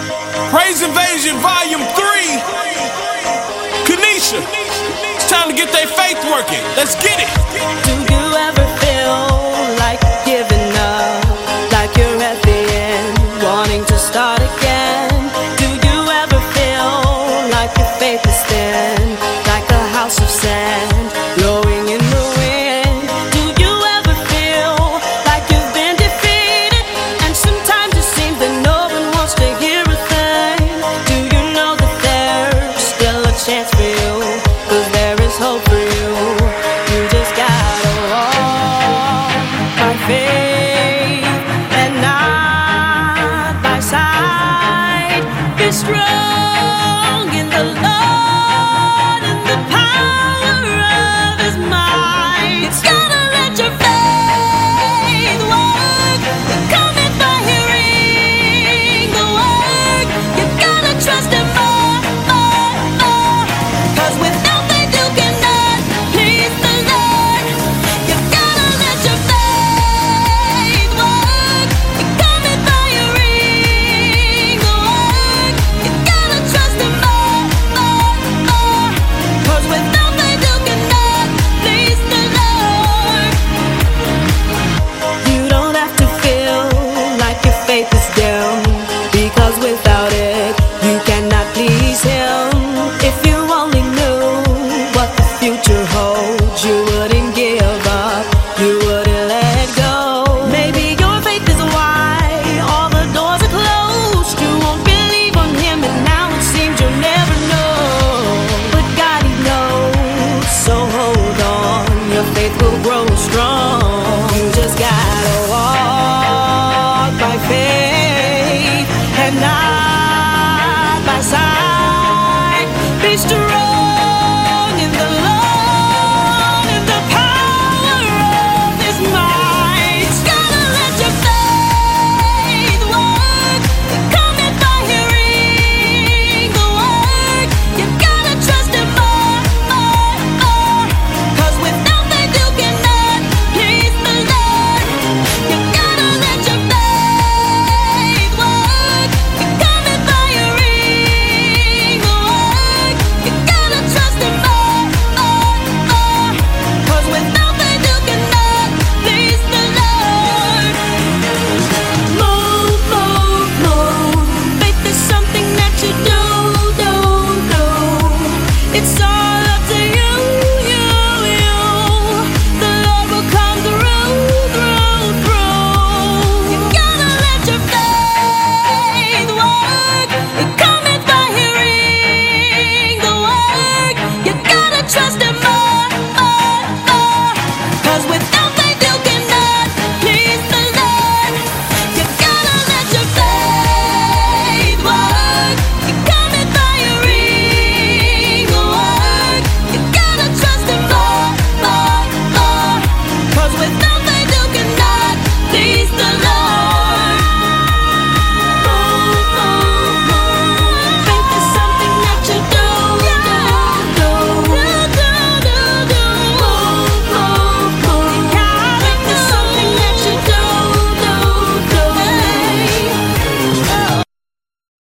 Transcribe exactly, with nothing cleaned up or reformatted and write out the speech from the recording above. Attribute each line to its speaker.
Speaker 1: Praise Invasion Volume three. Kanisha, it's time to get their faith working. Let's get it.
Speaker 2: Do you ever feel like giving up, like you're at the end, wanting to start again? Do you ever feel like your faith is thin, like a house of sand, blowing in the wind? Do you ever feel like you've been defeated, and sometimes it seems that no one wants to hear a thing? Do you know that there's still a chance for you, 'cause there is hope for you? You just gotta walk by faith and not by sight. Be strong in the Lord and the power of His might. Gotta let your faith work. Coming by hearing the word. You gotta trust Him more, more, more. 'Cause without faith you cannot please the Lord. You gotta let your faith work. Coming by hearing the word. You gotta trust Him more, more, more. 'Cause without faith you cannot please the Lord. You don't have to feel like your faith is dim, because without it you cannot please Him. If you only knew what the future holds, you wouldn't give up, you wouldn't let go. Maybe your faith is why all the doors are closed. You won't believe on Him, and now it seems you'll never know. But God, He knows, so hold on, your faith will grow strong. You just gotta walk by faith and not by sight. Be strong